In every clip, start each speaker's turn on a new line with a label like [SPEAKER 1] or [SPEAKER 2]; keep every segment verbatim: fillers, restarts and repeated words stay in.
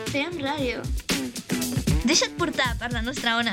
[SPEAKER 1] Fem ràdio.
[SPEAKER 2] Deixa't portar per la nostra ona.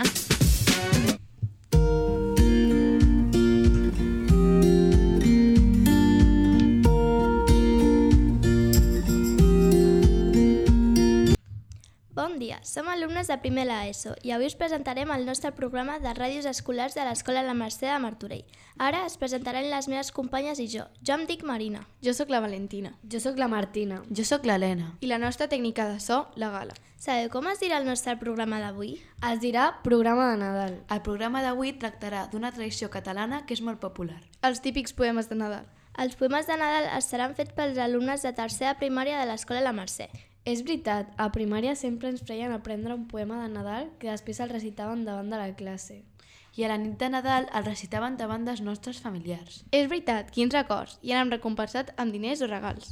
[SPEAKER 3] Bon dia, som alumnes de primer a l'ESO i avui us presentarem el nostre programa de ràdios escolars de l'Escola La Mercè de Martorell. Ara es presentaran les meves companyes i jo. Jo em dic Marina.
[SPEAKER 4] Jo sóc la Valentina.
[SPEAKER 5] Jo sóc la Martina.
[SPEAKER 6] Jo sóc l'Helena.
[SPEAKER 4] I la nostra tècnica de so, la Gala.
[SPEAKER 3] Sabeu com es dirà el nostre programa d'avui?
[SPEAKER 5] Es dirà programa de Nadal.
[SPEAKER 6] El programa d'avui tractarà d'una tradició catalana que és molt popular.
[SPEAKER 4] Els típics poemes de Nadal.
[SPEAKER 3] Els poemes de Nadal estaran fets pels alumnes de tercer de primària de l'Escola La Mercè.
[SPEAKER 5] És veritat, a primària sempre ens feien aprendre un poema de Nadal que després el recitaven davant de la classe.
[SPEAKER 6] I a la nit de Nadal el recitaven davant dels nostres familiars.
[SPEAKER 4] És veritat, quins records! I han recompensat amb diners o regals.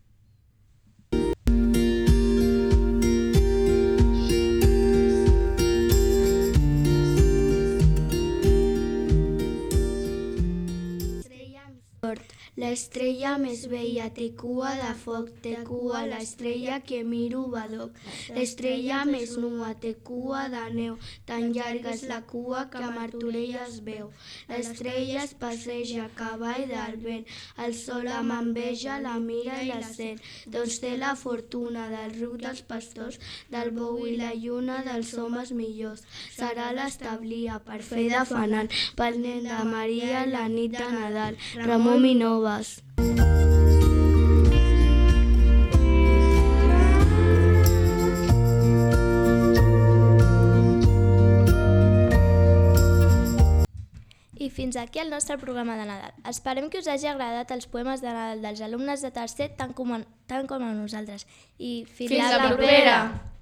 [SPEAKER 1] L'estrella més vella té cua de foc, té cua l'estrella que miro badoc. L'estrella més nua té cua de neu, tan llarga és la cua que a Martorell es veu. L'estrella es passeja a cavall del vent, el sol amb enveja la mira i la sent. Doncs té la fortuna del ruc dels pastors, del bou i la lluna dels homes millors. Serà l'establia per fer de fanal, pel nen de Maria la nit de Nadal. Ramon Minova.
[SPEAKER 3] I fins aquí el nostre programa de Nadal. Esperem que us hagi agradat els poemes de Nadal dels alumnes de tercer tant com a, tant com a nosaltres. I fins,
[SPEAKER 4] fins la propera!